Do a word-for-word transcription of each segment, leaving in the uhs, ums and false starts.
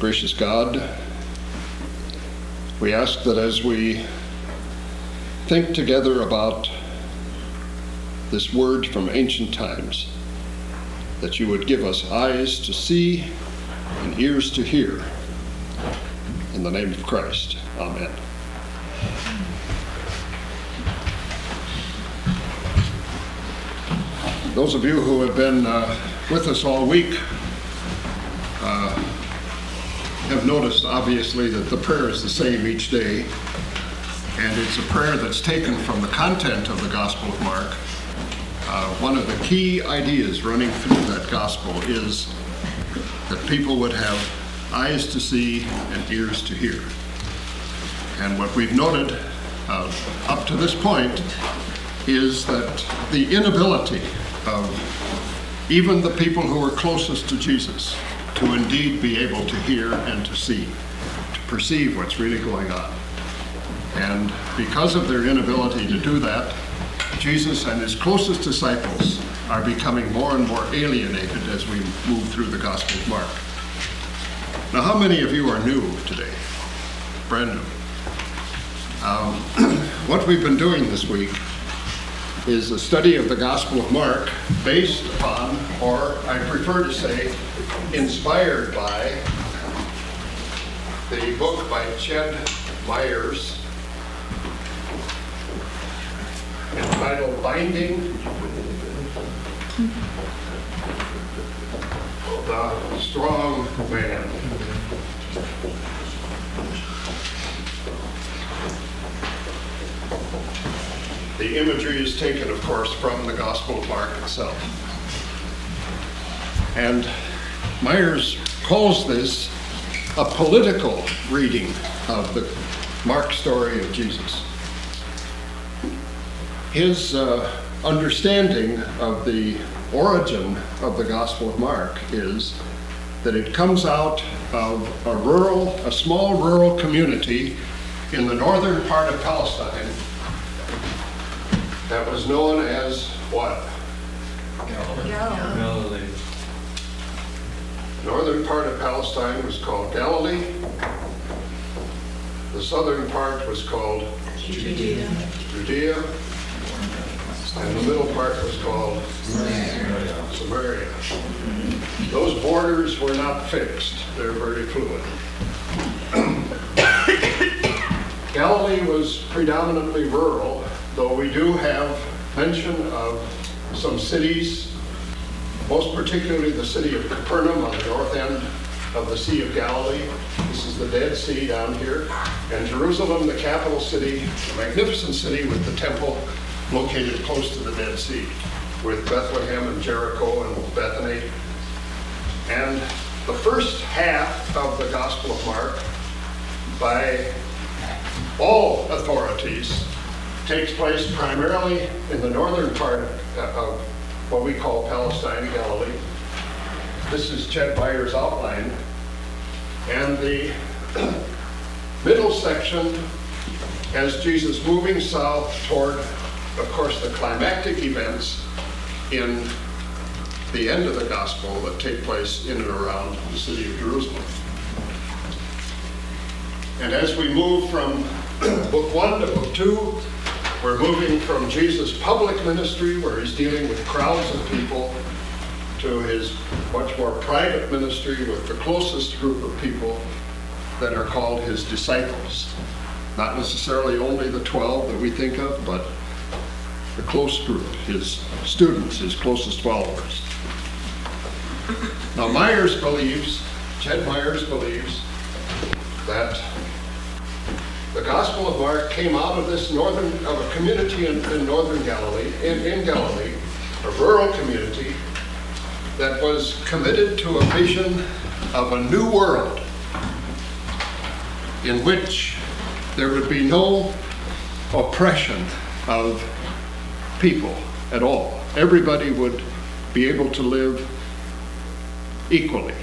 Gracious God, we ask that as we think together about this word from ancient times, that you would give us eyes to see and ears to hear. In the name of Christ, amen. Those of you who have been uh, with us all week uh, have noticed, obviously, that the prayer is the same each day, and it's a prayer that's taken from the content of the Gospel of Mark. Uh, one of the key ideas running through that Gospel is that people would have eyes to see and ears to hear. And what we've noted uh, up to this point is that the inability of even the people who were closest to Jesus to indeed be able to hear and to see, to perceive what's really going on. And because of their inability to do that, Jesus and his closest disciples are becoming more and more alienated as we move through the Gospel of Mark. Now, how many of you are new today? Brand new. Um, what we've been doing this week is a study of the Gospel of Mark based upon, or I prefer to say, inspired by, the book by Ched Myers entitled Binding the Strong Man. The imagery is taken, of course, from the Gospel of Mark itself. And Myers calls this a political reading of the Mark story of Jesus. His uh, understanding of the origin of the Gospel of Mark is that it comes out of a rural, a small rural community in the northern part of Palestine that was known as what? Galilee. Galilee. Northern part of Palestine was called Galilee. The southern part was called Judea. Judea. And the middle part was called Samaria. Samaria. Those borders were not fixed. They're very fluid. Galilee was predominantly rural, though we do have mention of some cities, most particularly the city of Capernaum on the north end of the Sea of Galilee. This is the Dead Sea down here. And Jerusalem, the capital city, a magnificent city with the temple located close to the Dead Sea, with Bethlehem and Jericho and Bethany. And the first half of the Gospel of Mark, by all authorities, takes place primarily in the northern part of what we call Palestine, Galilee. This is Ched Myers' outline. And the middle section has Jesus moving south toward, of course, the climactic events in the end of the gospel that take place in and around the city of Jerusalem. And as we move from book one to book two, we're moving from Jesus' public ministry, where he's dealing with crowds of people, to his much more private ministry with the closest group of people that are called his disciples. Not necessarily only the twelve that we think of, but the close group, his students, his closest followers. Now Myers believes, Ched Myers believes, that the Gospel of Mark came out of this northern, of a community in, in northern Galilee, in, in Galilee, a rural community that was committed to a vision of a new world in which there would be no oppression of people at all. Everybody would be able to live equally.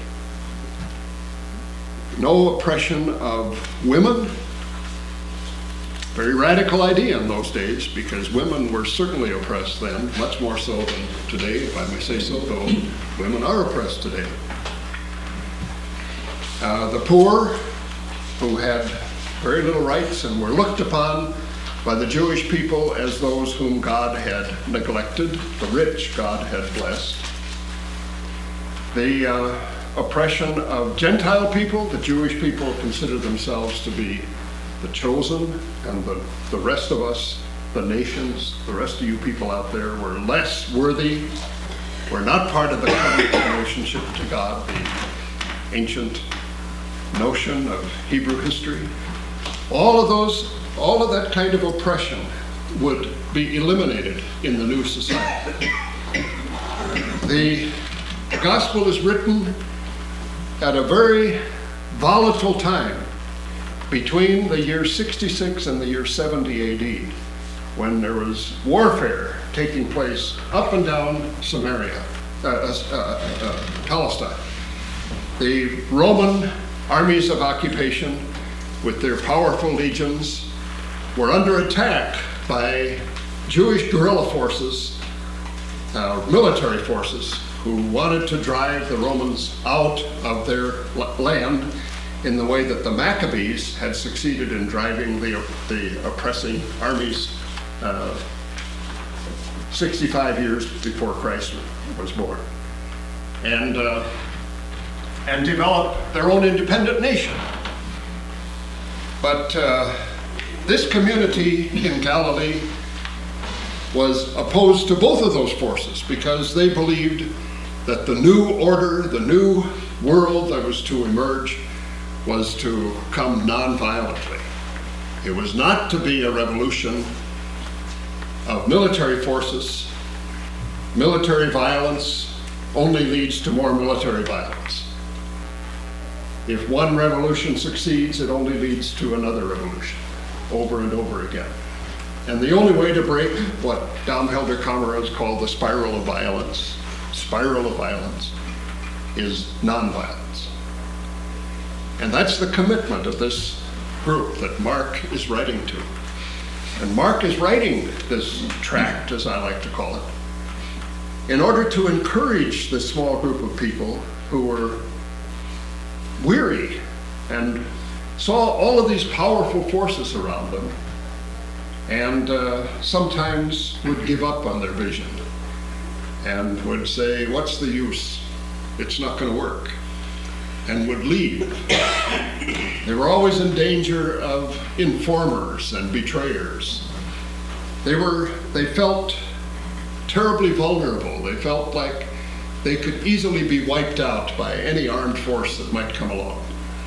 No oppression of women. Very radical idea in those days, because women were certainly oppressed then, much more so than today, if I may say so, though women are oppressed today. uh, the poor who had very little rights and were looked upon by the Jewish people as those whom God had neglected, the rich God had blessed. The uh, oppression of Gentile people, the Jewish people considered themselves to be the chosen, and the, the rest of us, the nations, the rest of you people out there were less worthy, were not part of the covenant relationship to God, the ancient notion of Hebrew history. All of those, all of that kind of oppression would be eliminated in the new society. The gospel is written at a very volatile time between the year sixty-six and the year seventy A D, when there was warfare taking place up and down Samaria, uh, uh, uh, Palestine. The Roman armies of occupation, with their powerful legions, were under attack by Jewish guerrilla forces, uh, military forces, who wanted to drive the Romans out of their land in the way that the Maccabees had succeeded in driving the, the oppressing armies uh, sixty-five years before Christ was born, and, uh, and develop their own independent nation. But uh, this community in Galilee was opposed to both of those forces because they believed that the new order, the new world that was to emerge, was to come non-violently. It was not to be a revolution of military forces. Military violence only leads to more military violence. If one revolution succeeds, it only leads to another revolution, over and over again. And the only way to break what Dom Helder Kammerer has called the spiral of violence, spiral of violence, is nonviolence. And that's the commitment of this group that Mark is writing to. And Mark is writing this tract, as I like to call it, in order to encourage this small group of people who were weary and saw all of these powerful forces around them, and uh, sometimes would give up on their vision and would say, what's the use? It's not going to work, and would leave. They were always in danger of informers and betrayers. They were, they felt terribly vulnerable. They felt like they could easily be wiped out by any armed force that might come along.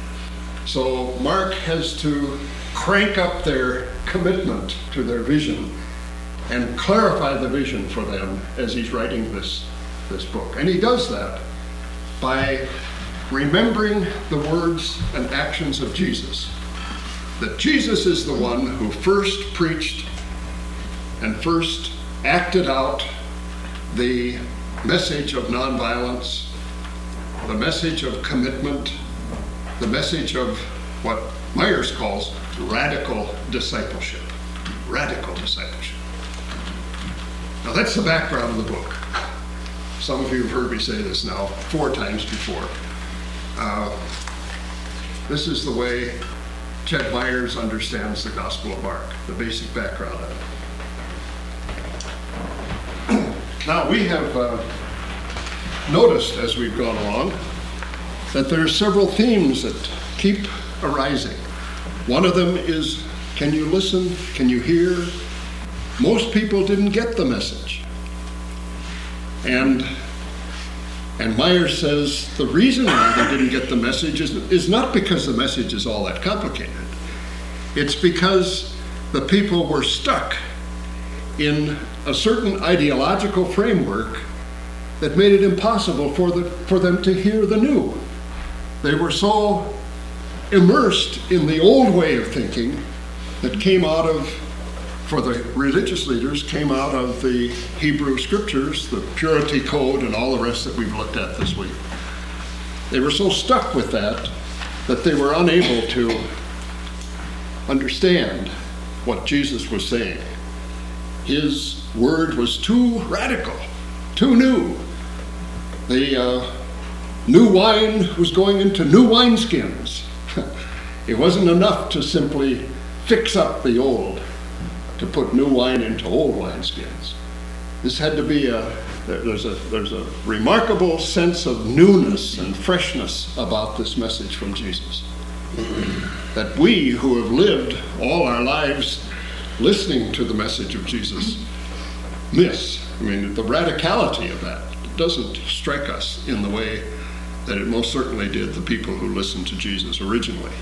So Mark has to crank up their commitment to their vision and clarify the vision for them as he's writing this, this book. And he does that by remembering the words and actions of Jesus. That Jesus is the one who first preached and first acted out the message of nonviolence, the message of commitment, the message of what Myers calls radical discipleship. Radical discipleship. Now that's the background of the book. Some of you have heard me say this now four times before. Uh, this is the way Chet Myers understands the Gospel of Mark, the basic background of it. Now we have uh, noticed as we've gone along that there are several themes that keep arising. One of them is, can you listen? Can you hear? Most people didn't get the message. And and Myers says the reason why they didn't get the message is, is not because the message is all that complicated. It's because the people were stuck in a certain ideological framework that made it impossible for the for them to hear the new. They were so immersed in the old way of thinking that came out of, for the religious leaders, came out of the Hebrew scriptures, the purity code, and all the rest that we've looked at this week. They were so stuck with that that they were unable to understand what Jesus was saying. His word was too radical, too new. The, uh, new wine was going into new wineskins. It wasn't enough to simply fix up the old, to put new wine into old wineskins. This had to be a, there's a, there's a remarkable sense of newness and freshness about this message from Jesus, that we who have lived all our lives listening to the message of Jesus miss. I mean, the radicality of that doesn't strike us in the way that it most certainly did the people who listened to Jesus originally.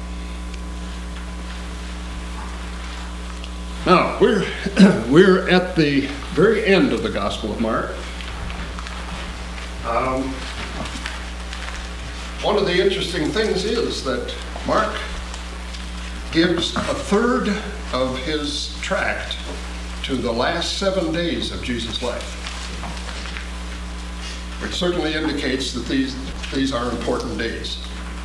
Now, we're, we're at the very end of the Gospel of Mark. Um, one of the interesting things is that Mark gives a third of his tract to the last seven days of Jesus' life, which certainly indicates that these, these are important days.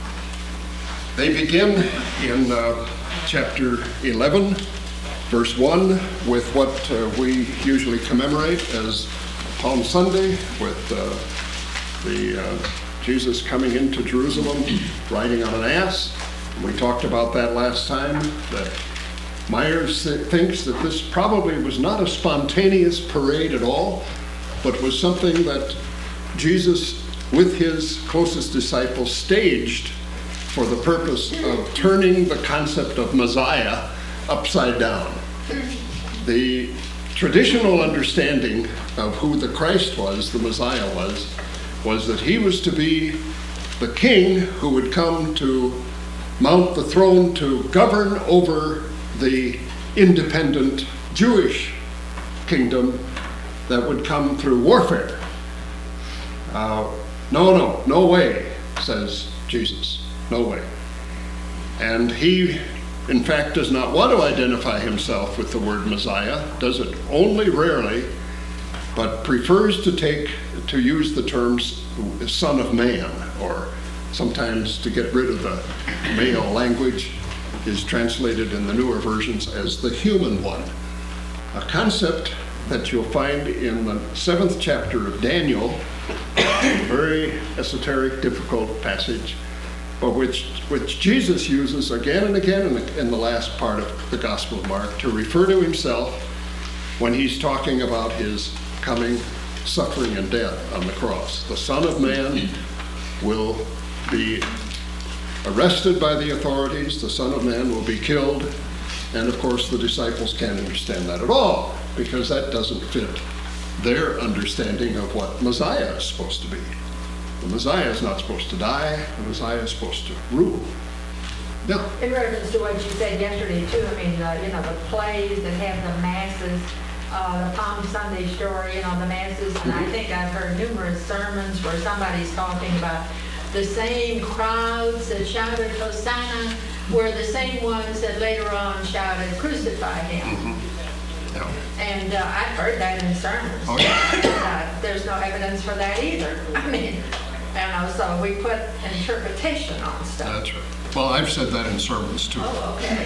They begin in uh, chapter eleven, verse one, with what uh, we usually commemorate as Palm Sunday, with uh, the uh, Jesus coming into Jerusalem riding on an ass. And we talked about that last time, that Myers th- thinks that this probably was not a spontaneous parade at all, but was something that Jesus, with his closest disciples, staged for the purpose of turning the concept of Messiah upside down. The traditional understanding of who the Christ was, the Messiah was, was that he was to be the king who would come to mount the throne to govern over the independent Jewish kingdom that would come through warfare. Uh, no, no, no way, says Jesus. No way. And he, in fact, does not want to identify himself with the word Messiah, does it only rarely, but prefers to take, to use the terms Son of Man, or sometimes to get rid of the male language, is translated in the newer versions as the human one. A concept that you'll find in the seventh chapter of Daniel, a very esoteric, difficult passage, but which, which Jesus uses again and again in the, in the last part of the Gospel of Mark to refer to himself when he's talking about his coming suffering and death on the cross. The Son of Man will be arrested by the authorities, the Son of Man will be killed, and of course the disciples can't understand that at all, because that doesn't fit their understanding of what Messiah is supposed to be. The Messiah is not supposed to die, the Messiah is supposed to rule. Now, In reference to what you said yesterday too, I mean, uh, you know, the plays that have the masses, uh, the Palm Sunday story, you know, the masses, and I think I've heard numerous sermons where somebody's talking about the same crowds that shouted Hosanna were the same ones that later on shouted crucify him. yeah. And uh, I've heard that in sermons. Oh, yeah. Uh, there's no evidence for that either. I mean, you know, so we put interpretation on stuff. That's right. Well, I've said that in sermons too. Oh, okay.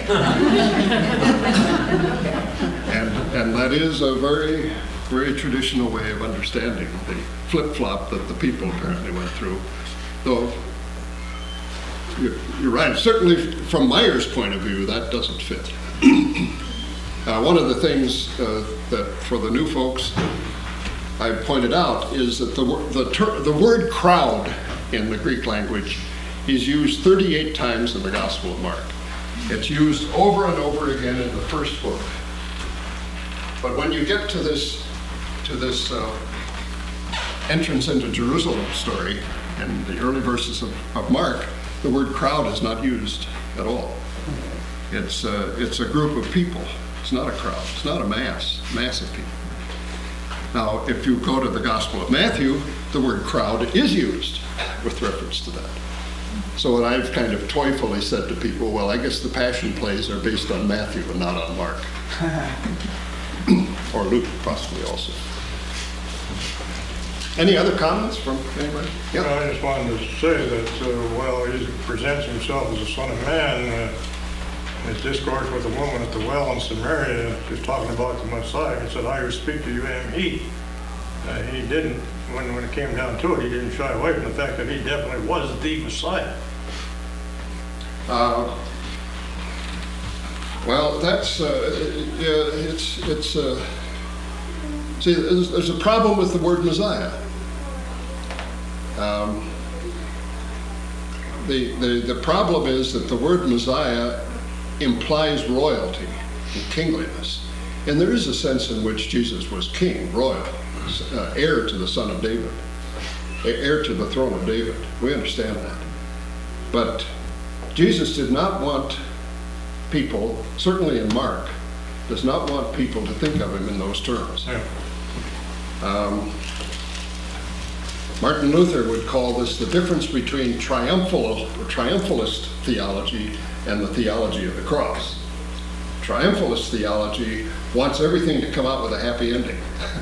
And, and that is a very, very traditional way of understanding the flip-flop that the people apparently went through. Though, you're, you're right, certainly from Myers' point of view, that doesn't fit. uh, one of the things uh, that for the new folks I pointed out is that the, the, ter- the word crowd in the Greek language is used thirty-eight times in the Gospel of Mark. It's used over and over again in the first book. But when you get to this, to this uh, entrance into Jerusalem story, in the early verses of, of Mark, the word crowd is not used at all. It's, uh, it's a group of people. It's not a crowd. It's not a mass, mass of people. Now, if you go to the Gospel of Matthew, the word crowd is used with reference to that. So what I've kind of toyfully said to people, well, I guess the Passion plays are based on Matthew and not on Mark. Or Luke, possibly also. Any other comments from anybody? Yeah. Well, I just wanted to say that uh, while he presents himself as the Son of Man, uh, his discourse with the woman at the well in Samaria, just talking about the Messiah, he said, I who speak to you am he. uh, he didn't, when, when it came down to it, he didn't shy away from the fact that he definitely was the Messiah. Uh, Well, that's, uh, yeah, it's, it's, uh, see, there's, there's a problem with the word Messiah. Um, the, the, the problem is that the word Messiah implies royalty and kingliness. And there is a sense in which Jesus was king, royal, uh, heir to the son of David, heir to the throne of David. We understand that. But Jesus did not want people, certainly in Mark, does not want people to think of him in those terms. Yeah. Um, Martin Luther would call this the difference between triumphal, triumphalist theology and the theology of the cross. Triumphalist theology wants everything to come out with a happy ending.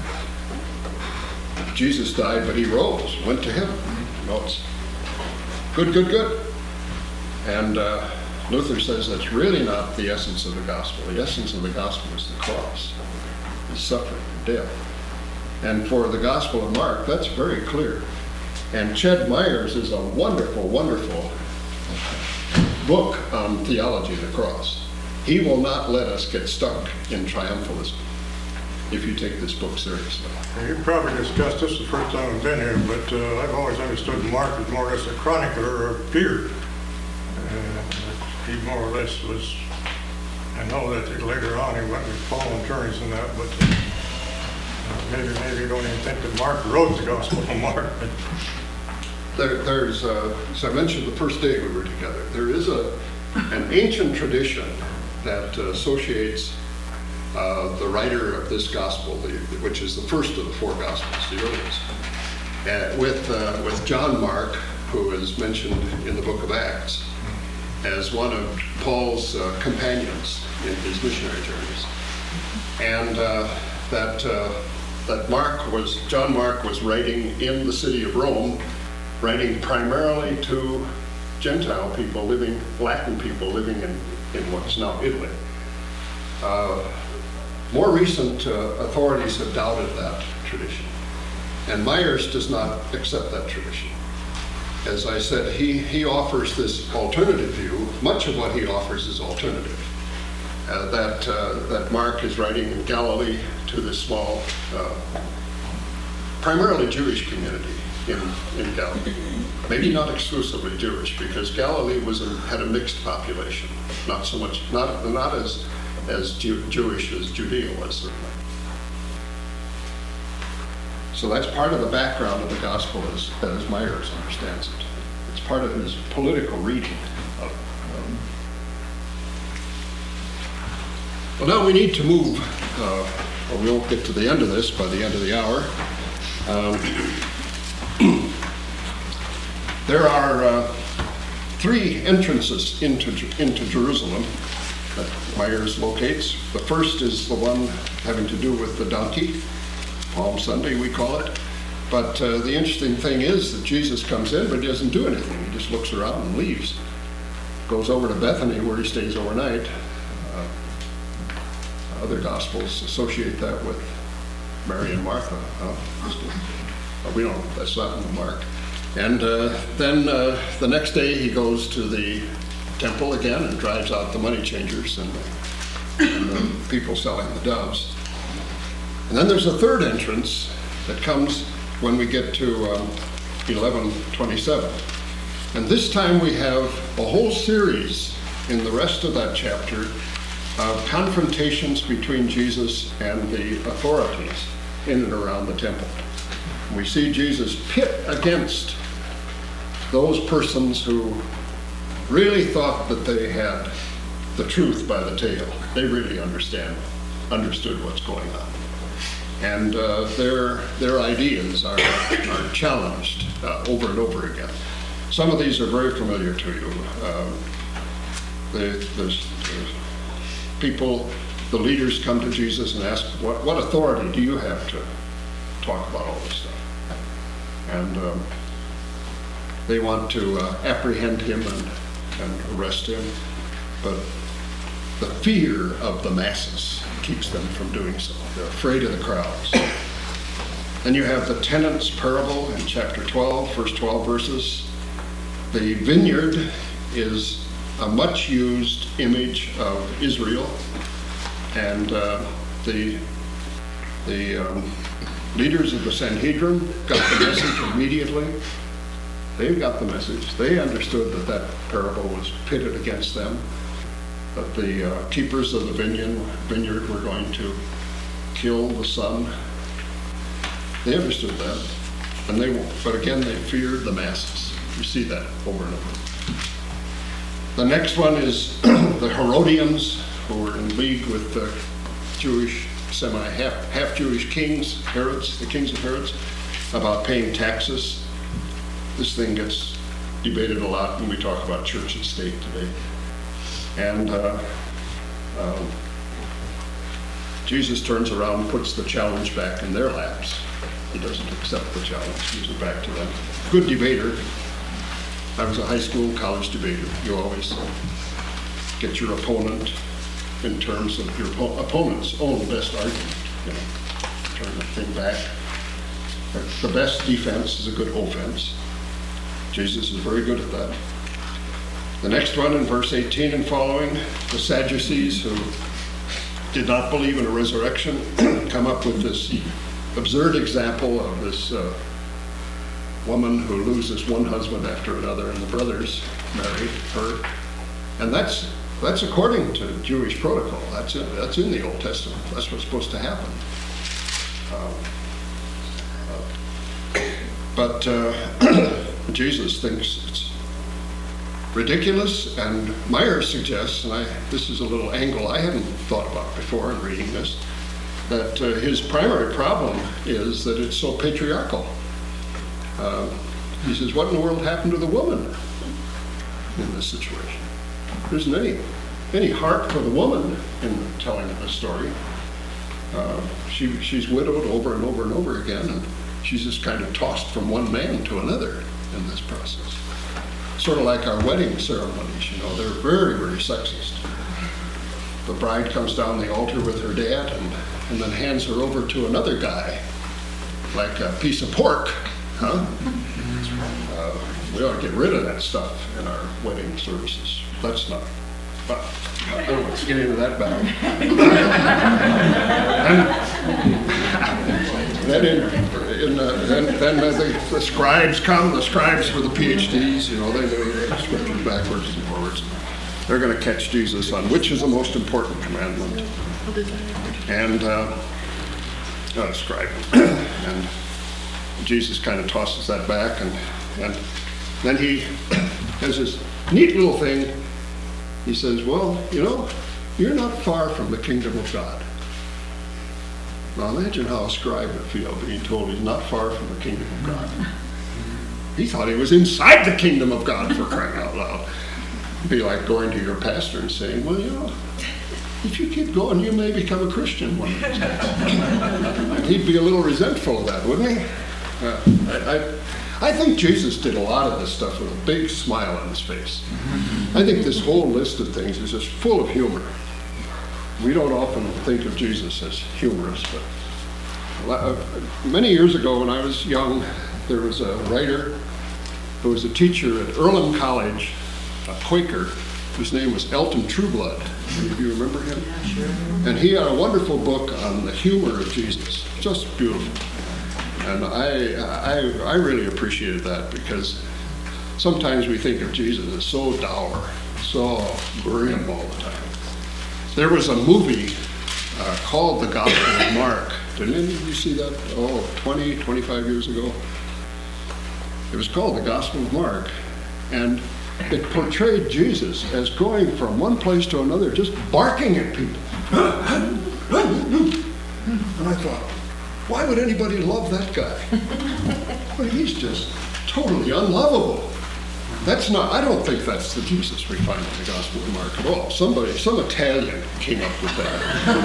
Jesus died, but he rose, went to heaven. No, it's good, good, good. And uh, Luther says that's really not the essence of the gospel. The essence of the gospel is the cross, the suffering, the death. And for the Gospel of Mark, that's very clear. And Ched Myers is a wonderful, wonderful book on theology of the cross. He will not let us get stuck in triumphalism if you take this book seriously. Now, you probably discussed this the first time I've been here, but uh, I've always understood Mark as more or less a chronicler of Peter. Uh, he more or less was, I know that later on he went with Paul and Turnus and that, but uh, maybe maybe you don't even think that Mark wrote the Gospel of Mark. But There, there's, uh, as I mentioned the first day we were together, there is a an ancient tradition that uh, associates uh, the writer of this gospel, the, which is the first of the four gospels, the earliest, uh, with uh, with John Mark, who is mentioned in the book of Acts as one of Paul's uh, companions in his missionary journeys, and uh, that uh, that Mark was John Mark was writing in the city of Rome, writing primarily to Gentile people living, Latin people living in, in what's now Italy. Uh, more recent uh, authorities have doubted that tradition, and Myers does not accept that tradition. As I said, he, he offers this alternative view. Much of what he offers is alternative. Uh, that, uh, that Mark is writing in Galilee to this small, uh, primarily Jewish community in, in Galilee. Maybe not exclusively Jewish, because Galilee was a, had a mixed population. Not so much, not, not as, as Jew, Jewish as Judea was, certainly. So that's part of the background of the gospel as, as Myers understands it. It's part of his political reading of um, Well, now we need to move, uh, or we won't get to the end of this by the end of the hour. Um, there are uh, three entrances into, into Jerusalem that Myers locates. The first is the one having to do with the donkey, Palm Sunday we call it. But uh, the interesting thing is that Jesus comes in, but he doesn't do anything. He just looks around and leaves. Goes over to Bethany where he stays overnight. Uh, Other Gospels associate that with Mary and Martha. Uh, we don't, that's not in the Mark. And uh, then uh, the next day he goes to the temple again and drives out the money changers and, and the people selling the doves. And then there's a third entrance that comes when we get to um, eleven twenty-seven. And this time we have a whole series in the rest of that chapter of confrontations between Jesus and the authorities in and around the temple. We see Jesus pit against those persons who really thought that they had the truth by the tail. They really understand, understood what's going on. And uh, their their ideas are, are challenged uh, over and over again. Some of these are very familiar to you. Um, they, there's, there's people, the leaders come to Jesus and ask, what, what authority do you have to talk about all this stuff? And um, they want to uh, apprehend him and, and arrest him, but the fear of the masses keeps them from doing so. They're afraid of the crowds. Then you have the tenants parable in chapter twelve, first twelve verses. The vineyard is a much used image of Israel, and uh, the the um, leaders of the Sanhedrin got the message immediately. They got the message. They understood that that parable was pitted against them, that the uh, keepers of the vineyard, vineyard were going to kill the son. They understood that, and they, but again, they feared the masses. You see that over and over. The next one is the Herodians, who were in league with the Jewish, semi, half, half Jewish kings, Herods, the kings of Herods, about paying taxes. This thing gets debated a lot when we talk about church and state today. And uh, um, Jesus turns around and puts the challenge back in their laps. He doesn't accept the challenge, gives it back to them. Good debater. I was a high school, college debater. You always get your opponent in terms of your oppo- opponent's own best argument. You know, turn the thing back. The best defense is a good offense. Jesus is very good at that. The next one in verse eighteen and following, the Sadducees, who did not believe in a resurrection, come up with this absurd example of this uh, woman who loses one husband after another, and the brothers marry her. And that's that's according to Jewish protocol. That's in, that's in the Old Testament. That's what's supposed to happen. Um, uh, but uh, Jesus thinks it's ridiculous, and Meyer suggests, and I, this is a little angle I hadn't thought about before in reading this, that uh, his primary problem is that it's so patriarchal. Uh, he says, what in the world happened to the woman in this situation? There isn't any, any heart for the woman in the telling of the story. Uh, she, she's widowed over and over and over again, and she's just kind of tossed from one man to another in this process. Sort of like our wedding ceremonies, you know, they're very, very sexist. The bride comes down the altar with her dad and, and then hands her over to another guy, like a piece of pork, huh? Uh, we ought to get rid of that stuff in our wedding services. That's not, but I don't want to get into that battle. and then in, in, uh, then, then uh, the, the scribes come, the scribes with the P H Ds, you know, they know the scriptures backwards and forwards. They're going to catch Jesus on which is the most important commandment. And uh, uh, scribe. and Jesus kind of tosses that back, and, and then he has this neat little thing. He says, well, you know, you're not far from the kingdom of God. Now imagine how a scribe would feel being told he's not far from the kingdom of God. He thought he was inside the kingdom of God, for crying out loud. It'd be like going to your pastor and saying, well, you know, if you keep going, you may become a Christian one of these days. And he'd be a little resentful of that, wouldn't he? Uh, I, I, I think Jesus did a lot of this stuff with a big smile on his face. I think this whole list of things is just full of humor. We don't often think of Jesus as humorous, but many years ago when I was young, there was a writer who was a teacher at Earlham College, a Quaker, whose name was Elton Trueblood. Do you remember him? Yeah, sure. And he had a wonderful book on the humor of Jesus, just beautiful. And I, I, I really appreciated that, because sometimes we think of Jesus as so dour, so grim all the time. There was a movie uh, called The Gospel of Mark. Did any of you see that? Oh, twenty, twenty-five years ago. It was called The Gospel of Mark. And it portrayed Jesus as going from one place to another, just barking at people. And I thought, why would anybody love that guy? Well, he's just totally unlovable. That's not, I don't think that's the Jesus we find in the Gospel of Mark at all. Somebody, some Italian came up with that.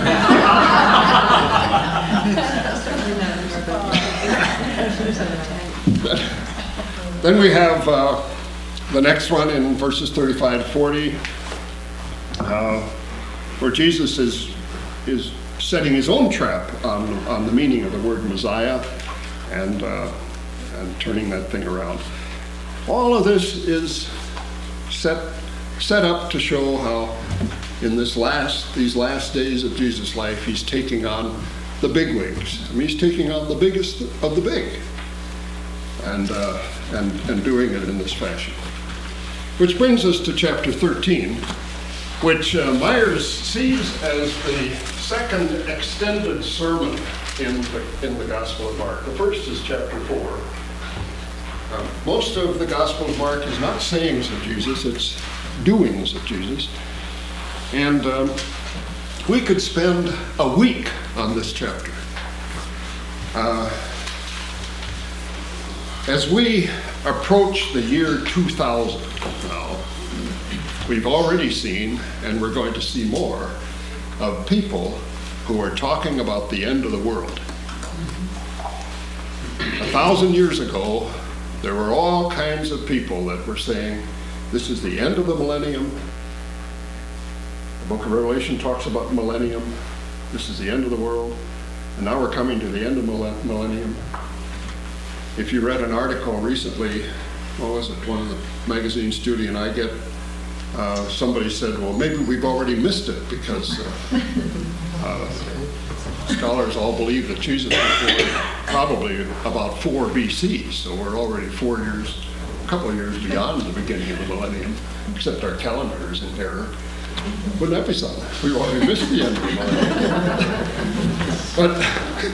Then we have uh, the next one in verses thirty-five to forty, uh, where Jesus is is setting his own trap on, on the meaning of the word Messiah. and, uh, and turning that thing around. All of this is set, set up to show how in this last, these last days of Jesus' life, he's taking on the bigwigs. I mean, he's taking on the biggest of the big, and, uh, and, and doing it in this fashion. Which brings us to chapter thirteen, which uh, Myers sees as the second extended sermon in the, in the Gospel of Mark. The first is chapter four. Uh, most of the Gospel of Mark is not sayings of Jesus, it's doings of Jesus. And um, we could spend a week on this chapter. Uh, as we approach the year two thousand now, we've already seen, and we're going to see more, of people who are talking about the end of the world. A thousand years ago, there were all kinds of people that were saying, this is the end of the millennium. The book of Revelation talks about millennium. This is the end of the world. And now we're coming to the end of millen- millennium. If you read an article recently, what was it, one of the magazines Judy and I get, uh, somebody said, well, maybe we've already missed it because uh, uh, scholars all believe that Jesus was born probably about four B C, so we're already four years, a couple of years beyond the beginning of the millennium, except our calendar is in error. Wouldn't that be something? We've already missed the end of the millennium.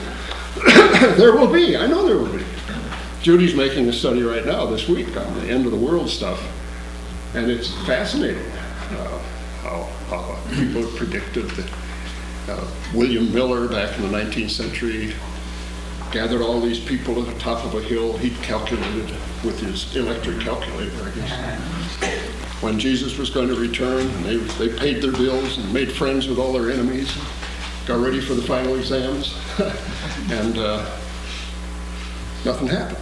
But there will be, I know there will be. Judy's making a study right now this week on the end of the world stuff, and it's fascinating uh, how, how people have predicted that uh, William Miller back in the nineteenth century gathered all these people at the top of a hill. He calculated with his electric calculator, I guess, when Jesus was going to return, and they, they paid their bills and made friends with all their enemies, got ready for the final exams, and uh, nothing happened.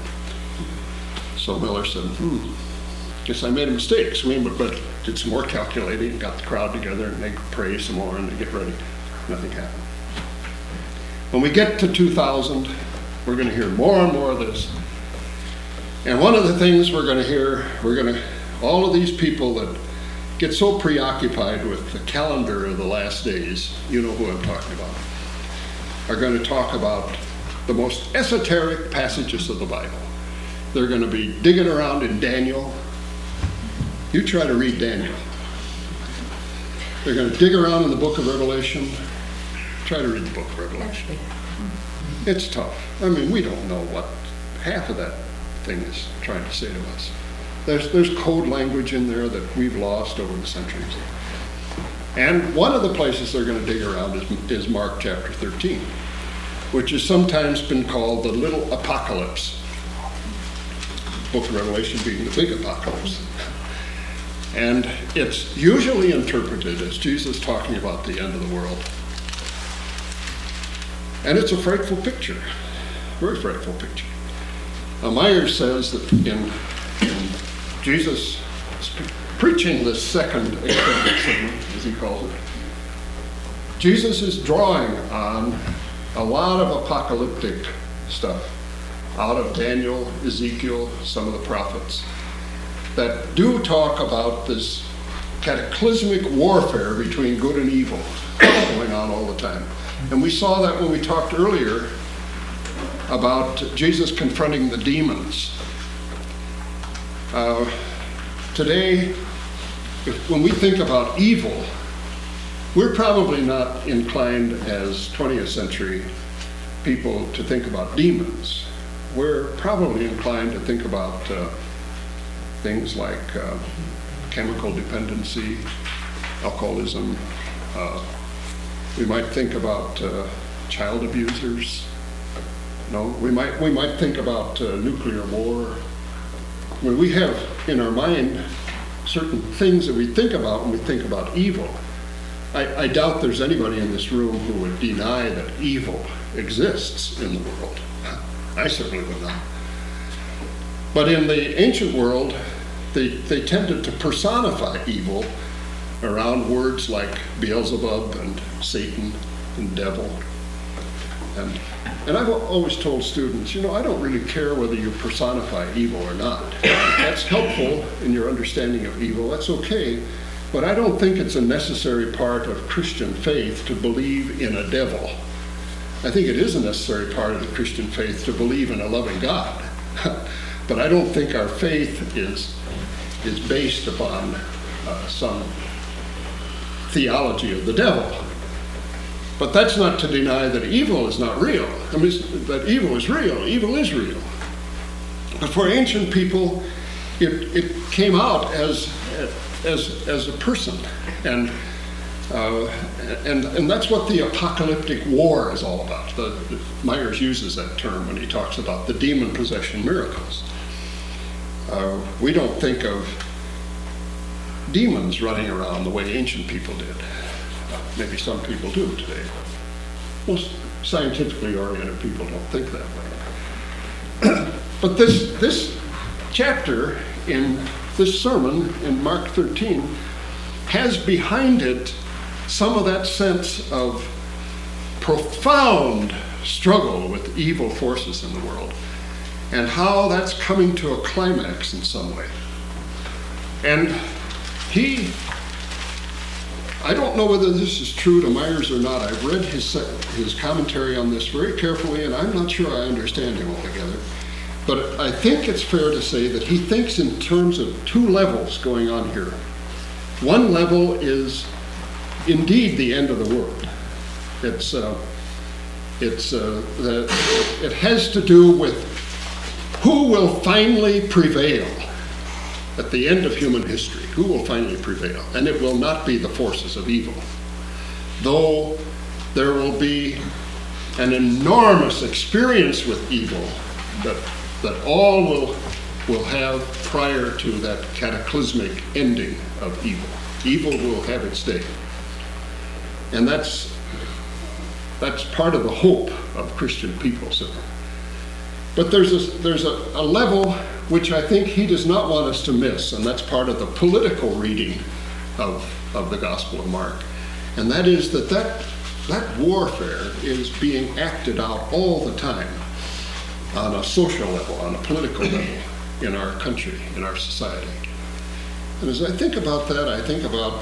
So Miller said, hmm, guess I made a mistake. So we but, but did some more calculating and got the crowd together, and they pray some more and they get ready. Nothing happened. When we get to two thousand, we're going to hear more and more of this. And one of the things we're going to hear, we're going to, all of these people that get so preoccupied with the calendar of the last days, you know who I'm talking about, are going to talk about the most esoteric passages of the Bible. They're going to be digging around in Daniel. You try to read Daniel. They're going to dig around in the book of Revelation. Try to read the book of Revelation. It's tough. I mean, we don't know what half of that thing is trying to say to us. There's, there's code language in there that we've lost over the centuries. And one of the places they're going to dig around is, is Mark chapter thirteen, which has sometimes been called the little apocalypse. Book of Revelation being the big apocalypse. And it's usually interpreted as Jesus talking about the end of the world. And it's a frightful picture, very frightful picture. Now, Myers says that in, in Jesus preaching this second extended sermon, as he calls it, Jesus is drawing on a lot of apocalyptic stuff out of Daniel, Ezekiel, some of the prophets, that do talk about this cataclysmic warfare between good and evil going on all the time. And we saw that when we talked earlier about Jesus confronting the demons. Uh, today, if, when we think about evil, we're probably not inclined as twentieth century people to think about demons. We're probably inclined to think about uh, things like uh, chemical dependency, alcoholism. Uh, we might think about uh, child abusers. No, we might we might think about uh, nuclear war. When we have in our mind certain things that we think about when we think about evil, I, I doubt there's anybody in this room who would deny that evil exists in the world. I certainly would not. But in the ancient world, they, they tended to personify evil around words like Beelzebub and Satan and devil. And, and I've always told students, you know, I don't really care whether you personify evil or not. That's helpful in your understanding of evil, that's okay, but I don't think it's a necessary part of Christian faith to believe in a devil. I think it is a necessary part of the Christian faith to believe in a loving God. But I don't think our faith is, is based upon uh, some theology of the devil. But that's not to deny that evil is not real. I mean, that evil is real. Evil is real. But for ancient people, it, it came out as, as, as a person. And, uh, and, and that's what the apocalyptic war is all about. The, the, Myers uses that term when he talks about the demon possession miracles. Uh, we don't think of demons running around the way ancient people did. Maybe some people do today. Most scientifically oriented people don't think that way. But this, this chapter in this sermon in Mark thirteen has behind it some of that sense of profound struggle with evil forces in the world and how that's coming to a climax in some way. And he I don't know whether this is true to Myers or not. I've read his his commentary on this very carefully, and I'm not sure I understand him altogether. But I think it's fair to say that he thinks in terms of two levels going on here. One level is indeed the end of the world. It's uh, it's uh, the, it has to do with who will finally prevail at the end of human history. Who will finally prevail? And it will not be the forces of evil. Though there will be an enormous experience with evil that, that all will, will have prior to that cataclysmic ending of evil. Evil will have its day. And that's, that's part of the hope of Christian people. So, but there's a, there's a, a level which I think he does not want us to miss, and that's part of the political reading of, of the Gospel of Mark. And that is that, that that warfare is being acted out all the time on a social level, on a political level in our country, in our society. And as I think about that, I think about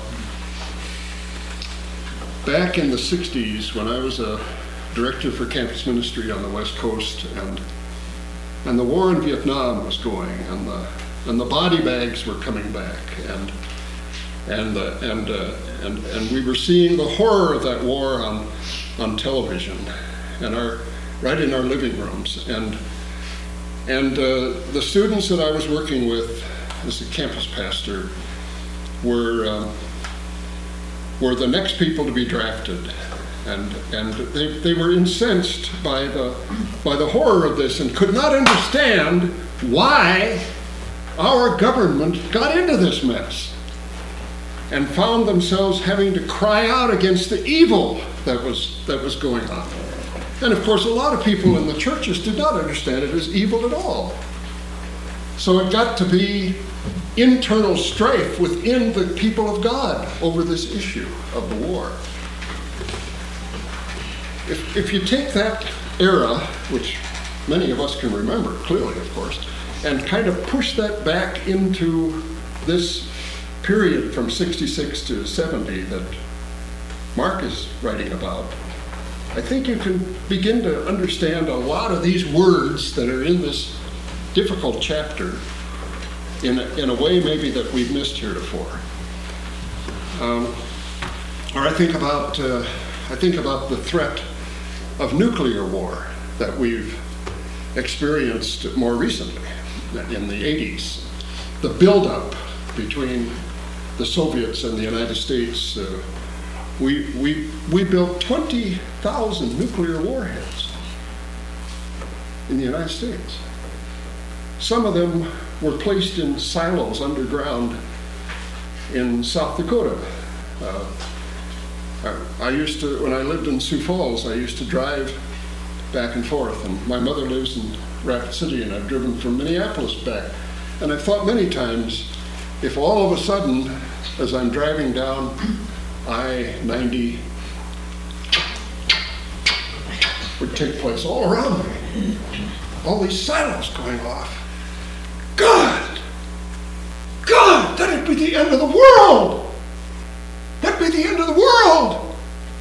back in the sixties when I was a director for campus ministry on the West Coast, and And the war in Vietnam was going, and the and the body bags were coming back, and and uh, and, uh, and and we were seeing the horror of that war on on television, and our right in our living rooms, and and uh, the students that I was working with as a campus pastor were um, were the next people to be drafted. And and they, they were incensed by the by the horror of this and could not understand why our government got into this mess, and found themselves having to cry out against the evil that was that was going on. And of course, a lot of people in the churches did not understand it as evil at all. So it got to be internal strife within the people of God over this issue of the war. If, if you take that era, which many of us can remember clearly, of course, and kind of push that back into this period from sixty-six to seventy that Mark is writing about, I think you can begin to understand a lot of these words that are in this difficult chapter in a, in a way maybe that we've missed heretofore. Um, or I think about uh, I think about the threat of nuclear war that we've experienced more recently in the eighties. The buildup between the Soviets and the United States. Uh, we, we, we built twenty thousand nuclear warheads in the United States. Some of them were placed in silos underground in South Dakota. Uh, I, I used to, when I lived in Sioux Falls, I used to drive back and forth, and my mother lives in Rapid City, and I've driven from Minneapolis back. And I've thought many times, if all of a sudden, as I'm driving down I ninety, would take place all around me. All these silos going off. God! God! That'd be the end of the world! That'd be the end of the world!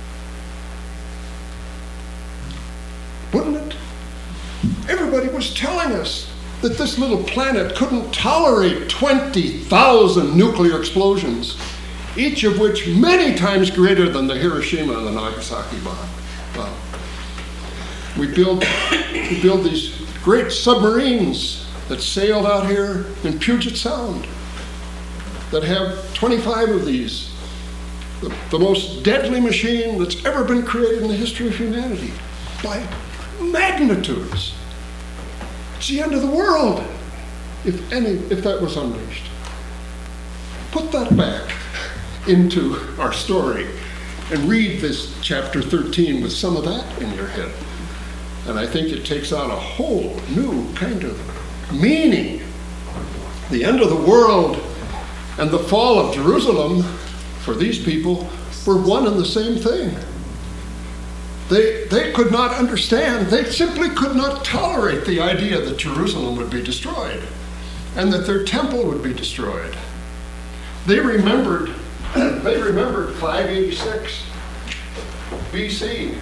Wouldn't it? Everybody was telling us that this little planet couldn't tolerate twenty thousand nuclear explosions, each of which many times greater than the Hiroshima and the Nagasaki bomb. Wow. We build, we build these great submarines that sailed out here in Puget Sound that have twenty-five of these, the, the most deadly machine that's ever been created in the history of humanity by magnitudes. It's the end of the world, if any, if that was unleashed. Put that back into our story and read this chapter thirteen with some of that in your head. And I think it takes on a whole new kind of meaning. The end of the world and the fall of Jerusalem, for these people, were one and the same thing. They, they could not understand, they simply could not tolerate the idea that Jerusalem would be destroyed and that their temple would be destroyed. They remembered, they remembered five eighty-six B C,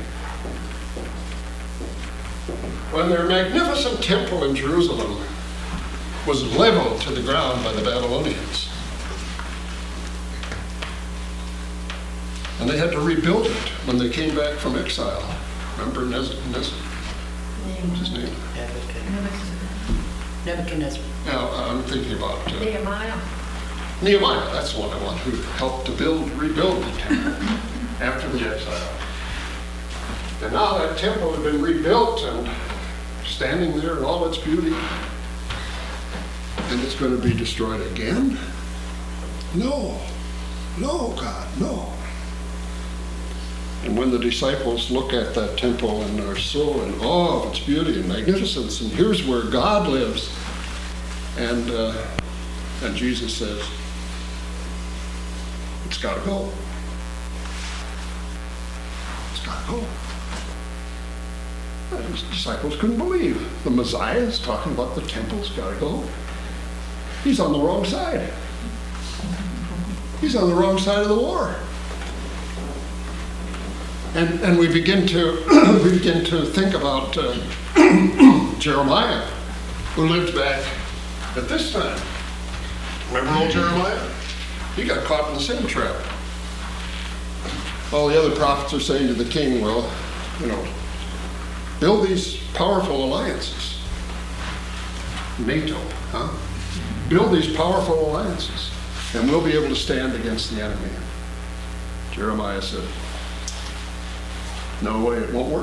when their magnificent temple in Jerusalem was leveled to the ground by the Babylonians. And they had to rebuild it when they came back from exile. Remember Nez, Nez, what's his name? Nebuchadnezzar. Now, I'm thinking about uh, Nehemiah. Nehemiah, that's the one I want, who helped to build, rebuild the temple after the exile. And now that temple had been rebuilt and standing there in all its beauty, and it's going to be destroyed again? No, no, God, no. And when the disciples look at that temple and are so in awe of its beauty and magnificence, and here's where God lives, and uh, and Jesus says, it's got to go. It's got to go. And his disciples couldn't believe. The Messiah is talking about the temple's got to go. He's on the wrong side. He's on the wrong side of the war. And, and we begin to we begin to think about uh, Jeremiah, who lived back at this time. Remember old Jeremiah? He got caught in the same trap. All the other prophets are saying to the king, well, you know, build these powerful alliances. NATO, huh? Build these powerful alliances, and we'll be able to stand against the enemy. Jeremiah said, no way, it won't work.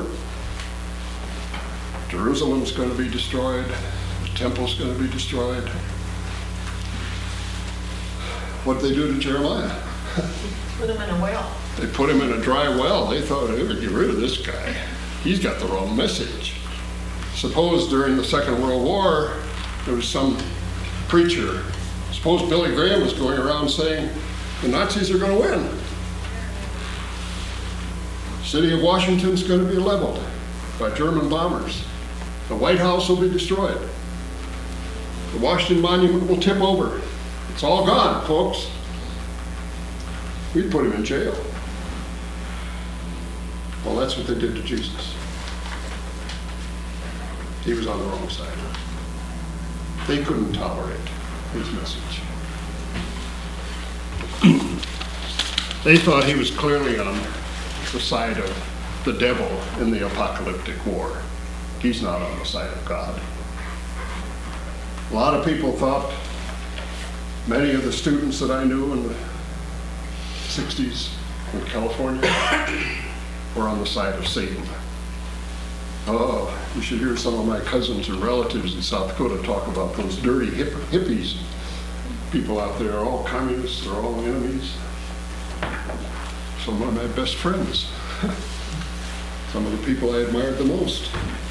Jerusalem's going to be destroyed. The temple's going to be destroyed. What did they do to Jeremiah? Put him in a well. They put him in a dry well. They thought, they would get rid of this guy. He's got the wrong message. Suppose during the Second World War, there was some preacher, suppose Billy Graham was going around saying, the Nazis are going to win. City of Washington's going to be leveled by German bombers. The White House will be destroyed. The Washington Monument will tip over. It's all gone, folks. We'd put him in jail. Well, that's what they did to Jesus. He was on the wrong side. They couldn't tolerate his message. They thought he was clearly on the side of the devil in the apocalyptic war. He's not on the side of God. A lot of people thought, many of the students that I knew in the sixties in California were on the side of Satan. Oh, you should hear some of my cousins and relatives in South Dakota talk about those dirty hip, hippies. People out there are all communists, they're all enemies. Some of my best friends. Some of the people I admired the most.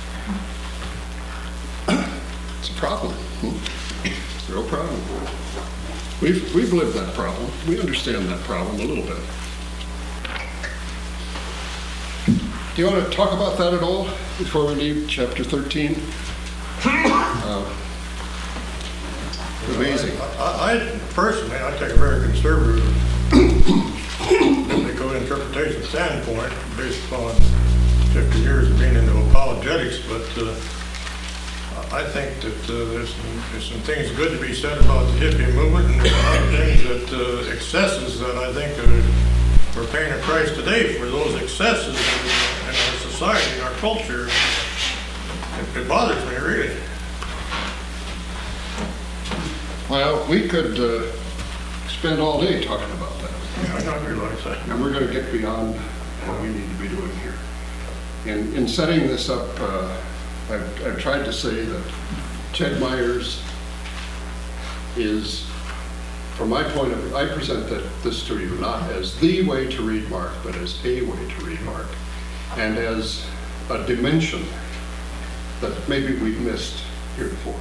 It's a problem. It's a real problem. We've, we've lived that problem. We understand that problem a little bit. Do you want to talk about that at all? before we leave, chapter thirteen. Uh, Amazing. I, I personally, I take a very conservative biblical interpretation standpoint based upon fifty years of being into apologetics, but uh, I think that uh, there's, some, there's some things good to be said about the hippie movement, and there's a lot of things that uh, excesses that I think are, we're paying a price today for those excesses in, in our society, in our culture. It, it bothers me, really. Well, we could uh, spend all day talking about that. Yeah, I realize that. And we're going to get beyond what we need to be doing here. In, in setting this up, uh, I've, I've tried to say that Ted Myers is, from my point of view, I present that, this to you not as the way to read Mark, but as a way to read Mark, and as a dimension that maybe we've missed heretofore.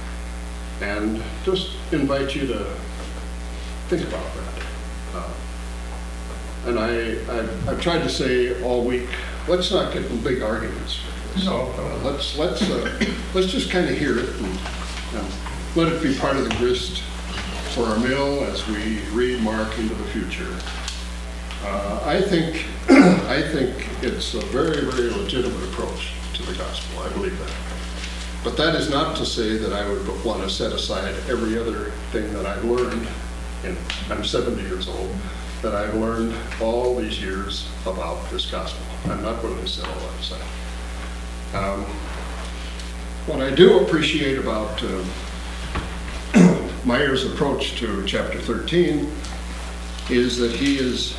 And just invite you to think about that. Uh, and I, I've, I've tried to say all week, let's not get in big arguments with this. No. Uh, let's let's uh, let's just kind of hear it and, and let it be part of the grist for our meal as we read Mark into the future. Uh, I think I think it's a very very legitimate approach to the gospel. I believe that. But that is not to say that I would want to set aside every other thing that I've learned, and I'm seventy years old, that I've learned all these years about this gospel. I'm not willing to set all that aside. Um, what I do appreciate about uh, Myers' approach to chapter thirteen is that he is,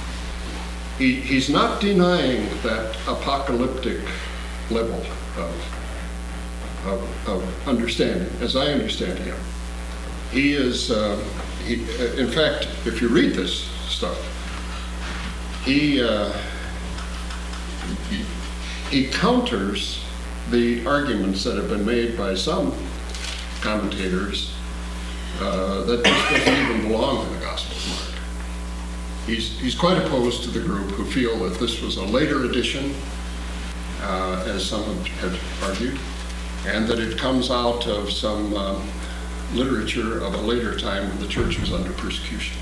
he, he's not denying that apocalyptic level of Of, of understanding, as I understand him. He is, uh, he, uh, in fact, if you read this stuff, he, uh, he, he counters the arguments that have been made by some commentators uh, that this doesn't even belong in the Gospel of Mark. He's, he's quite opposed to the group who feel that this was a later edition, uh, as some have argued, and that it comes out of some um, literature of a later time when the church was under persecution.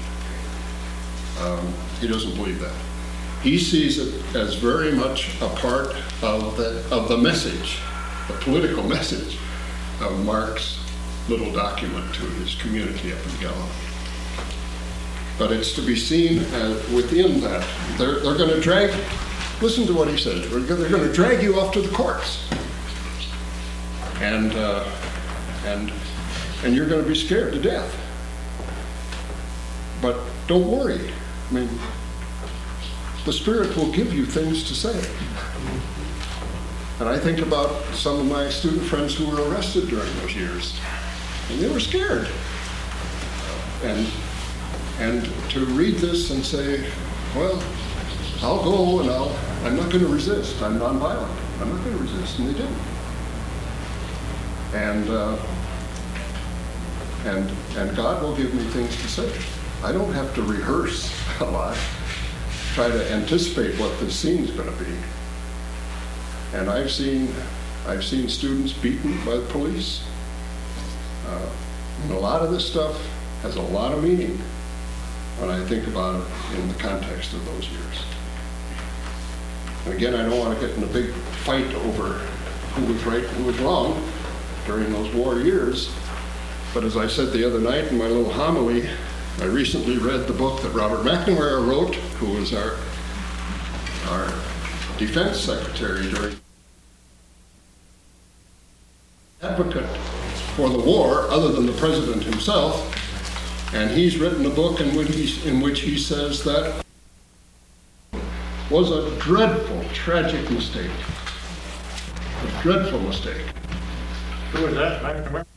Um, he doesn't believe that. He sees it as very much a part of the, of the message, the political message of Mark's little document to his community up in Galilee. But it's to be seen as within that. They're, they're going to drag, listen to what he says, they're going to drag you off to the courts. And, uh, and, and you're going to be scared to death. But don't worry. I mean, the Spirit will give you things to say. And I think about some of my student friends who were arrested during those years, and they were scared. And, and to read this and say, well, I'll go and I'll, I'm not going to resist. I'm nonviolent. I'm not going to resist. And they didn't. And, uh, and, and God will give me things to say. I don't have to rehearse a lot, try to anticipate what this scene's going to be. And I've seen, I've seen students beaten by the police. Uh, and a lot of this stuff has a lot of meaning when I think about it in the context of those years. And again, I don't want to get in a big fight over who was right and who was wrong during those war years. But as I said the other night in my little homily, I recently read the book that Robert McNamara wrote, who was our, our defense secretary during advocate for the war, other than the president himself. And he's written a book in which he, in which he says that was a dreadful, tragic mistake. A dreadful mistake. Who was that, McNamara?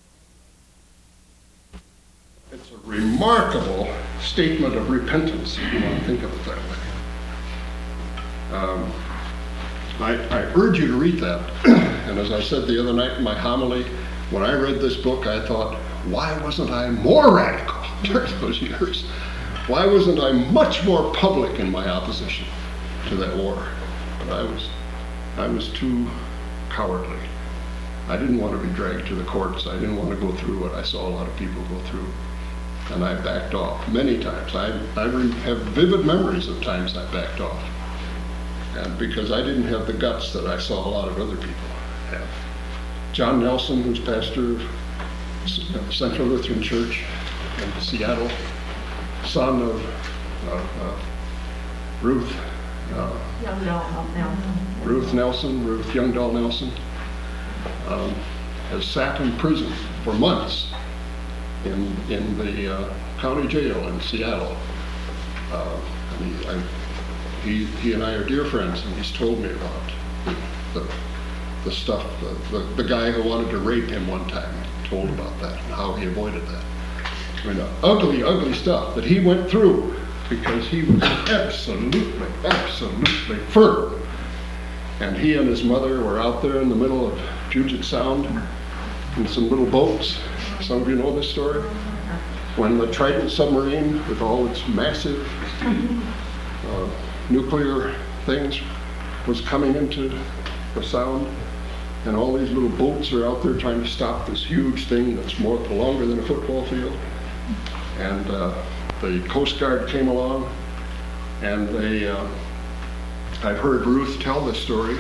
It's a remarkable statement of repentance, if you want to think of it that way. Um, I, I urge you to read that. And as I said the other night in my homily, when I read this book, I thought, why wasn't I more radical during those years? Why wasn't I much more public in my opposition to that war? But I was, I was too cowardly. I didn't want to be dragged to the courts. I didn't want to go through what I saw a lot of people go through. And I backed off many times. I, I re- have vivid memories of times I backed off. And because I didn't have the guts that I saw a lot of other people have. John Nelson, who's pastor of Central Lutheran Church in Seattle, son of uh, uh, Ruth, uh, Young Dalton Nelson. Ruth Nelson, Ruth Youngdahl Nelson, um, has sat in prison for months in in the uh, county jail in Seattle. Uh, and he, I, he, he and I are dear friends, and he's told me about the, the, the stuff, the, the, the guy who wanted to rape him one time, told about that and how he avoided that. I mean, uh, ugly, ugly stuff that he went through because he was absolutely, absolutely firm. And he and his mother were out there in the middle of Puget Sound in some little boats. Some of you know this story. When the Trident submarine, with all its massive uh, nuclear things, was coming into the Sound, and all these little boats are out there trying to stop this huge thing that's more longer than a football field. And uh, the Coast Guard came along, and they, uh, I've heard Ruth tell this story.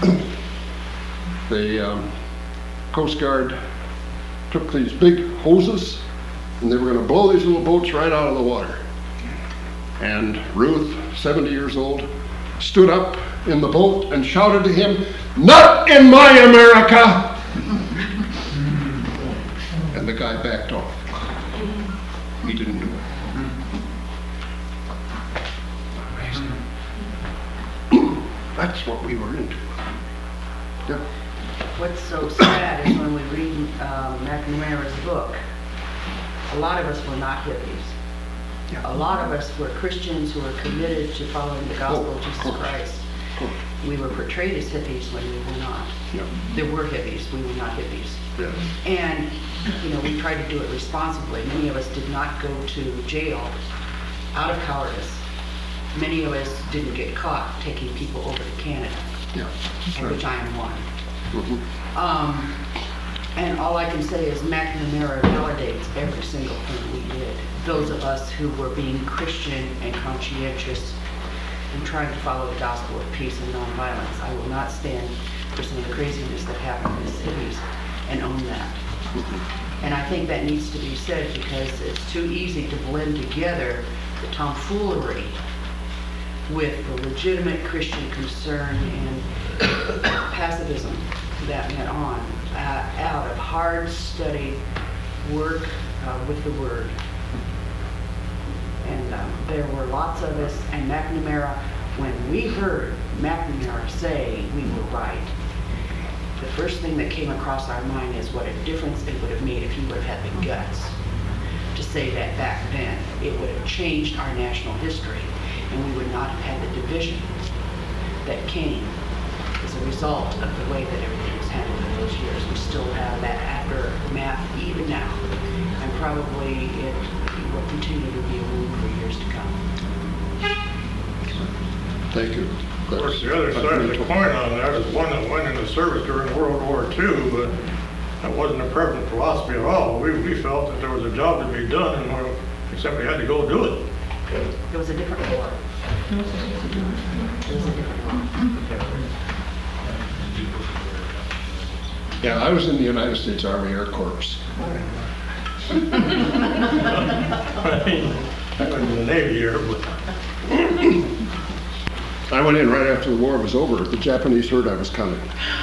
The um, Coast Guard took these big hoses, and they were going to blow these little boats right out of the water. And Ruth, seventy years old, stood up in the boat and shouted to him, "Not in my America!" And the guy backed off. He didn't do it. Amazing. That's what we were into. Yeah. What's so sad is when we read um, McNamara's book, a lot of us were not hippies. Yeah. A lot of us were Christians who were committed to following the gospel Oh, of Jesus course. Christ. Cool. We were portrayed as hippies when we were not. Yeah. There were hippies, we were not hippies. Yeah. And, you know, we tried to do it responsibly. Many of us did not go to jail out of cowardice. Many of us didn't get caught taking people over to Canada, Yeah. That's of which right. I am one. Mhm. Um, and all I can say is McNamara validates every single thing we did. Those of us who were being Christian and conscientious and trying to follow the gospel of peace and nonviolence. I will not stand for some of the craziness that happened in the cities and own that. And I think that needs to be said because it's too easy to blend together the tomfoolery with the legitimate Christian concern and pacifism that went on uh, out of hard studied work uh, with the Word. And um, there were lots of us, and McNamara, when we heard McNamara say we were right, the first thing that came across our mind is what a difference it would have made if he would have had the guts to say that back then. It would have changed our national history, and we would not have had the division that came as a result of the way that everything was handled in those years. We still have that aftermath even now, and probably it will continue to be a wound for years to come. Thank you. Of course, the other side of the coin on that is one that went into service during World War Two, but that wasn't a prevalent philosophy at all. We, we felt that there was a job to be done, and well, except we had to go do it. It was a different war. It was a different war. Yeah, I was in the United States Army Air Corps. I went in the Navy here, but I went in right after the war was over. The Japanese heard I was coming.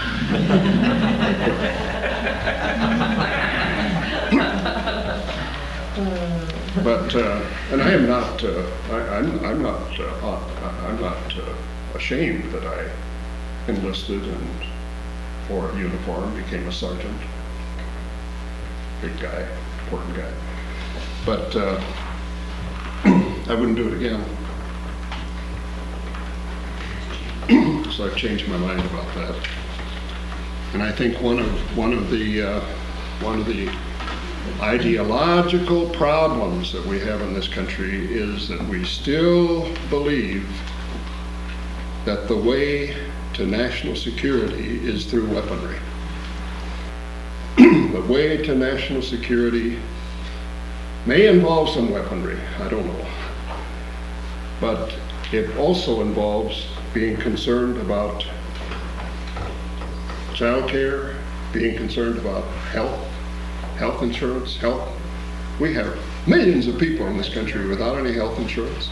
But uh, and I am not. Uh, I, I'm, I'm not. Uh, uh, I'm not uh, ashamed that I enlisted and wore a uniform, became a sergeant. Big guy, important guy. But uh, I wouldn't do it again. So I've changed my mind about that. And I think one of one of the uh, one of the ideological problems that we have in this country is that we still believe that the way to national security is through weaponry. The way to national security may involve some weaponry, I don't know. But it also involves being concerned about child care, being concerned about health, health insurance, health. We have millions of people in this country without any health insurance.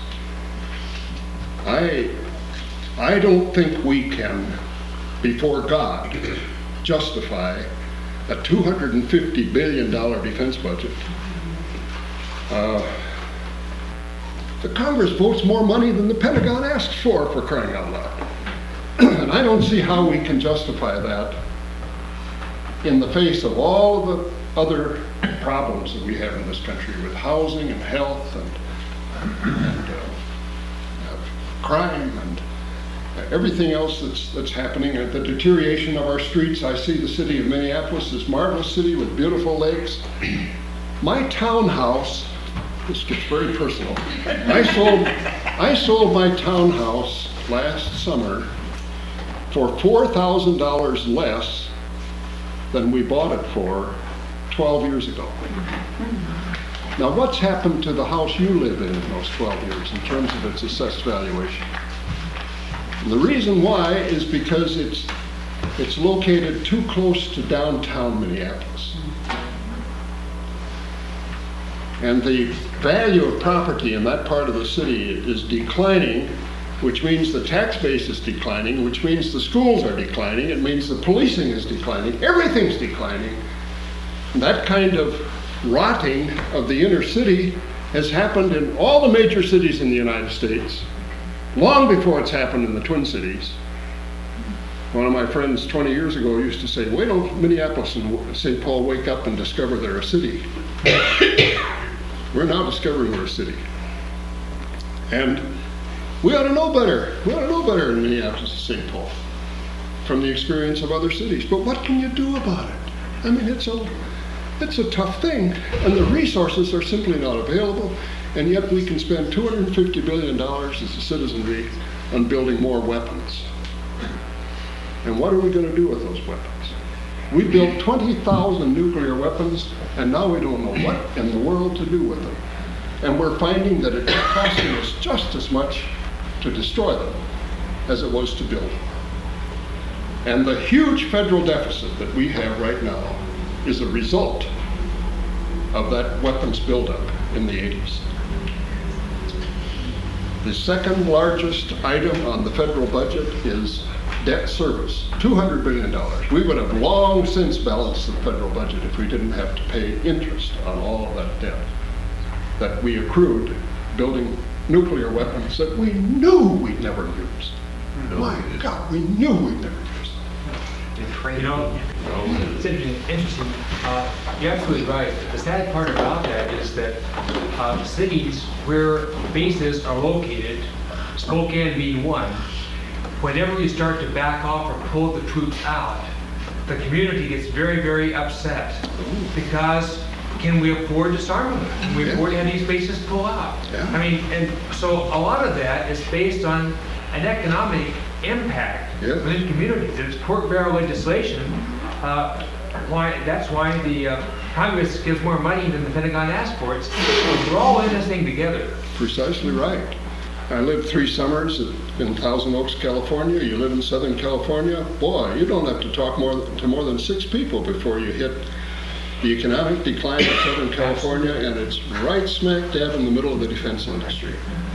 I, I don't think we can, before God, justify a two hundred fifty billion dollars defense budget. Uh, the Congress votes more money than the Pentagon asks for, for crying out loud. And I don't see how we can justify that in the face of all the other problems that we have in this country with housing and health and, and uh, crime and everything else that's that's happening, and the deterioration of our streets. I see the city of Minneapolis, this marvelous city with beautiful lakes. My townhouse, this gets very personal. I sold I sold my townhouse last summer for four thousand dollars less than we bought it for twelve years ago. Now, what's happened to the house you live in in those twelve years in terms of its assessed valuation? The reason why is because it's it's located too close to downtown Minneapolis. And the value of property in that part of the city is declining, which means the tax base is declining, which means the schools are declining, it means the policing is declining, everything's declining. And that kind of rotting of the inner city has happened in all the major cities in the United States, long before it's happened in the Twin Cities. One of my friends twenty years ago used to say, wait till Minneapolis and Saint Paul wake up and discover they're a city. We're now discovering we're a city. And we ought to know better. We ought to know better in Minneapolis and Saint Paul from the experience of other cities. But what can you do about it? I mean, it's a, it's a tough thing, and the resources are simply not available, and yet we can spend two hundred fifty billion dollars as a citizenry on building more weapons. And what are we going to do with those weapons? We built twenty thousand nuclear weapons, and now we don't know what in the world to do with them. And we're finding that it's costing us just as much to destroy them as it was to build them. And the huge federal deficit that we have right now is a result of that weapons buildup in the eighties. The second largest item on the federal budget is debt service, two hundred billion dollars. We would have long since balanced the federal budget if we didn't have to pay interest on all of that debt that we accrued building nuclear weapons that we knew we'd never use. My God, we knew we'd never use them. You know, it's interesting. interesting. Uh, you're absolutely right. The sad part about that is that uh, cities where bases are located, Spokane being one, whenever you start to back off or pull the troops out, the community gets very, very upset because can we afford disarmament? Can we Yeah. afford to have these bases pull out? Yeah. I mean, and so a lot of that is based on an economic impact Yeah. within communities. There's pork barrel legislation. Uh, why? That's why the uh, Congress gives more money than the Pentagon asks for it. We're all in this thing together. Precisely right. I lived three summers in Thousand Oaks, California. You live in Southern California. Boy, you don't have to talk more to more than six people before you hit the economic decline of Southern California, and it's right smack dab in the middle of the defense industry.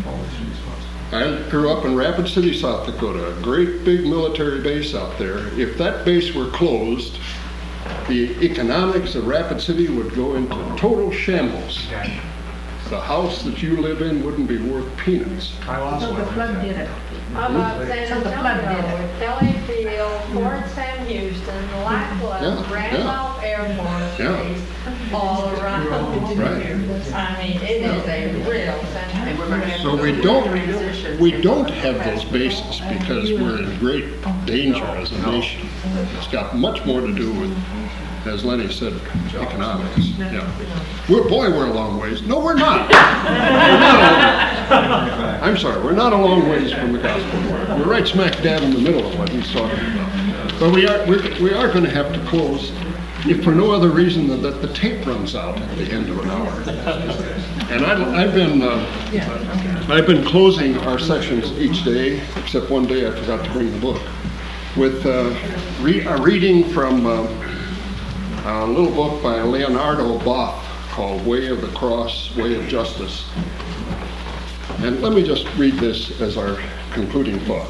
I grew up in Rapid City, South Dakota, a great big military base out there. If that base were closed, the economics of Rapid City would go into total shambles. The house that you live in wouldn't be worth peanuts. I lost So the one. flood did it. How about San So the flood did Antonio, it. with Kelly Field, Fort Sam Houston, Lackland, Yeah, Randolph Air Force Yeah. Base, all around. Right. I mean, it is a real And we're gonna have So to we go don't, through transitions we and don't look have at those bases because we're in great danger as a nation. It's got much more to do with, as Lenny said, economics. Yeah. We're, boy, we're a long ways. No, we're not. We're not. I'm sorry, we're not a long ways from the gospel. We're we're right smack dab in the middle of what he's talking about. But we are, we we are going to have to close, if for no other reason than that the tape runs out at the end of an hour. And I, I've been, uh, I've been closing our sessions each day, except one day I forgot to bring the book, with uh, re- a reading from uh, a little book by Leonardo Boff called Way of the Cross, Way of Justice. And let me just read this as our concluding thought.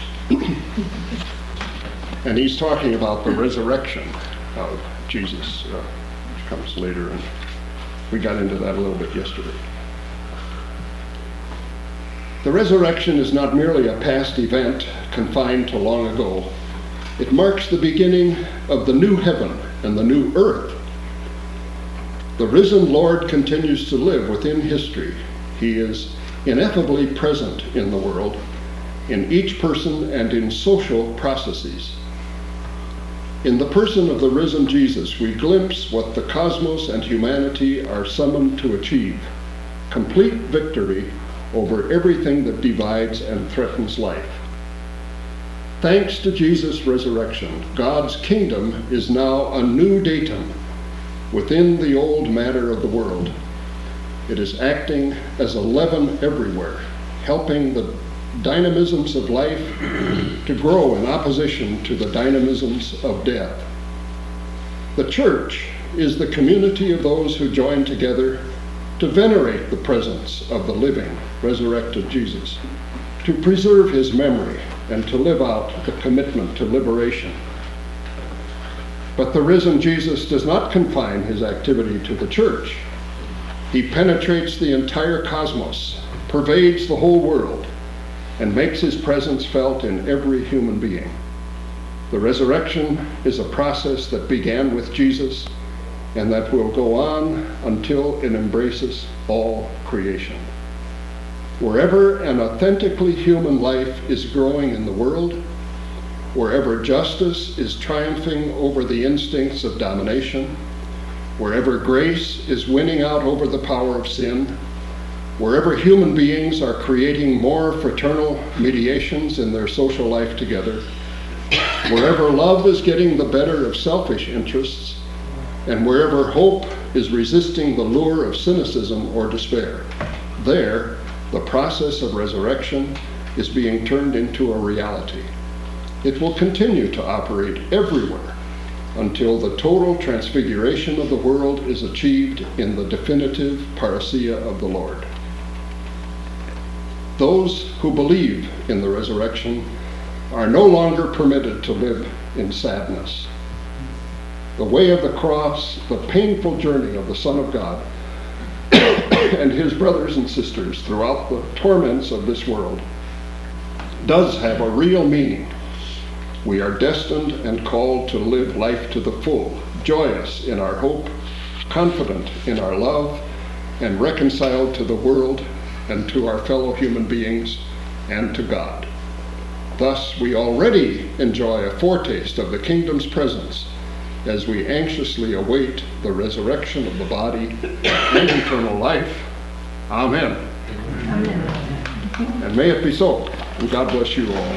And he's talking about the resurrection of Jesus, uh, which comes later, and we got into that a little bit yesterday. The resurrection is not merely a past event confined to long ago. It marks the beginning of the new heaven and the new earth. The risen Lord continues to live within history. He is ineffably present in the world, in each person and in social processes. In the person of the risen Jesus, we glimpse what the cosmos and humanity are summoned to achieve: complete victory over everything that divides and threatens life. Thanks to Jesus' resurrection, God's kingdom is now a new datum within the old matter of the world. It is acting as a leaven everywhere, helping the dynamisms of life to grow in opposition to the dynamisms of death. The church is the community of those who join together to venerate the presence of the living, resurrected Jesus, to preserve his memory, and to live out the commitment to liberation. But the risen Jesus does not confine his activity to the church. He penetrates the entire cosmos, pervades the whole world, and makes his presence felt in every human being. The resurrection is a process that began with Jesus and that will go on until it embraces all creation. Wherever an authentically human life is growing in the world, wherever justice is triumphing over the instincts of domination, wherever grace is winning out over the power of sin, wherever human beings are creating more fraternal mediations in their social life together, wherever love is getting the better of selfish interests, and wherever hope is resisting the lure of cynicism or despair, there, the process of resurrection is being turned into a reality. It will continue to operate everywhere until the total transfiguration of the world is achieved in the definitive parousia of the Lord. Those who believe in the resurrection are no longer permitted to live in sadness. The way of the cross, the painful journey of the Son of God and his brothers and sisters throughout the torments of this world, does have a real meaning. We are destined and called to live life to the full, joyous in our hope, confident in our love, and reconciled to the world and to our fellow human beings and to God. Thus, we already enjoy a foretaste of the kingdom's presence as we anxiously await the resurrection of the body and eternal life. Amen. Amen. And may it be so. And God bless you all.